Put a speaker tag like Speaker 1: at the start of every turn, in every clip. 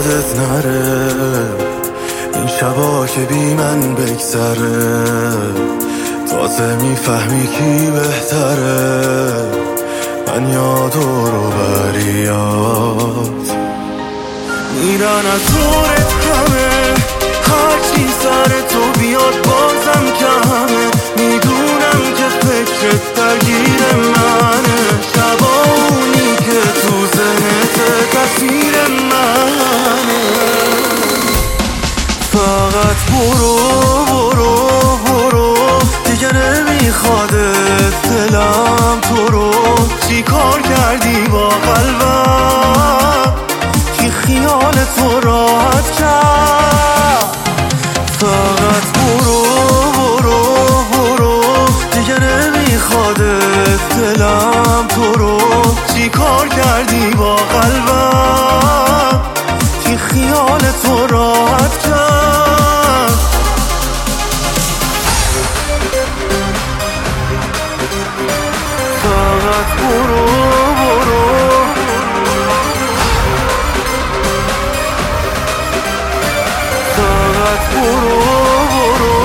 Speaker 1: یادت نره این شبا که بی من بگذره، تازه میفهمی کی بهتره، من یا دور و بریات. میرن از دورت همه، هرچی سر تو بیاد بازم کمه، میدونم که فکرت درگیر منه، شبانی که تو ذهنت تصویر منه. فقط برو برو برو، دیگه نمیخوادت دلم تو رو. چی کار کردی با قلبم، کی خیال تو راحت کرد؟ فقط برو برو برو، دیگه نمیخوادت دلم تو رو. چی کار کردی با قلبم، کی خیال تو راحت کرد؟ فقط برو برو، فقط برو برو.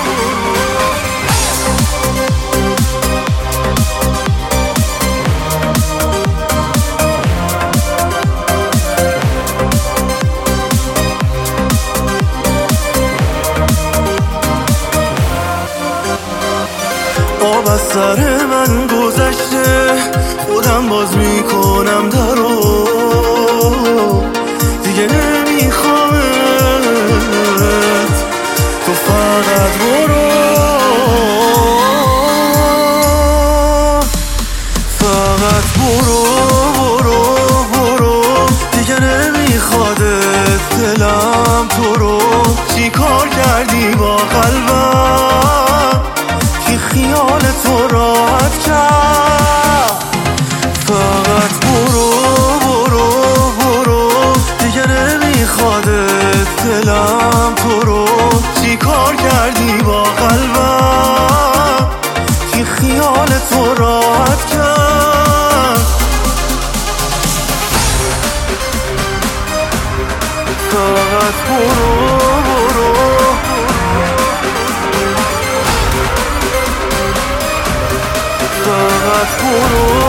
Speaker 1: آب از سر من گذشته، خودم باز میکنم درو، دیگه نمیخوامت، تو فقط برو. فقط برو برو برو، دیگه نمیخوادت دلم تو رو. چی کار کردی با قلبم، کی خیال تو راحت کرد؟ فقط برو برو برو، دیگه نمیخوادت دلم تو رو. چی کار کردی با قلبم، کی خیال تو راحت کرد؟ فقط برو برو، فقط برو.